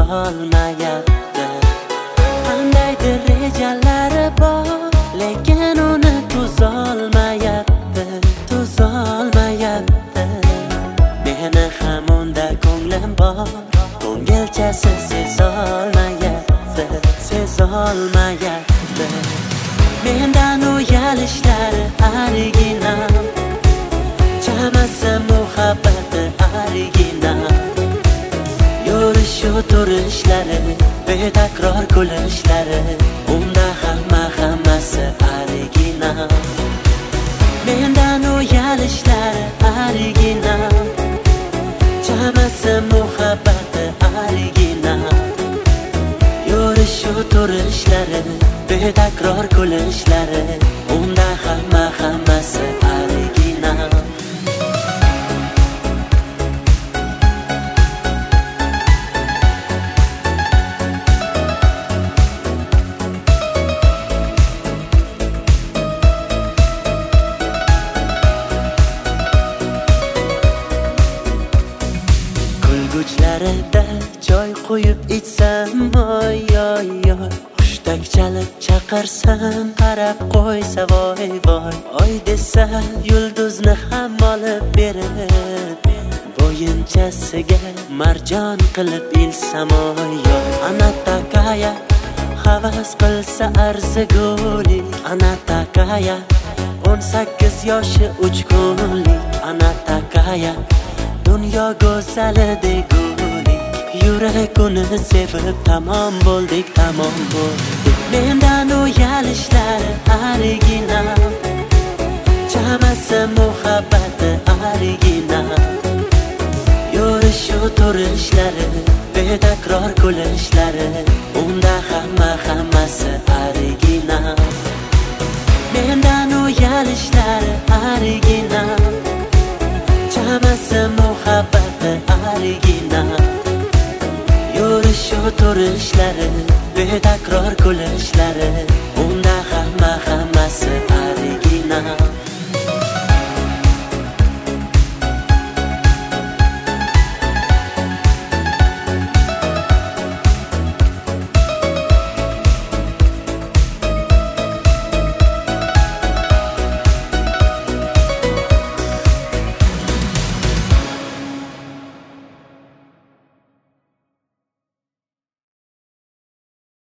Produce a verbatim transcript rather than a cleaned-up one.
tuzolmayapti. Qandaydir rejalari bor, lekin uni tuzolmayapti, tuzolmayapti. Meni ham unda ko'nglim bor, ko'ngilchasi sezolmayapti, sezolmayapti. Mendan uyalishlari original, chamasi muhabbati original. Yurishu turishlari, betakror kulishlari, unda hamma hammasi original. Mendan uyalishlari original, chamasi muhabbati original. Yurishu turishlari, betakror kulishlari, unda hamma hammasi original. Kulguchlarida joy qo'yib ichsam, oy oy oy. Hushtak chalib chaqirsam, qarab qo'ysa voy voy. Oy desa yulduzni ham olib berib, bo'yinchasiga marjon qilib ilsam, oy oy. Ana takaya havas qilsa arzigulik, ana takaya o'n sakkiz yoshi uch kunlik, ana takaya dunyo go'zali degulik. Yurak uni sevib tamom bo'ldik, tamom bo'ldik. Mendan uyalishlari original, chamasi muhabbati original. Yurishu turishlari, betakror kulishlari, unda hamma hammasi original. Mendan uyalishlari original, chamasi muhabbati original. Yurishu turishlari, betakror kulishlari, unda hamma hammasi original.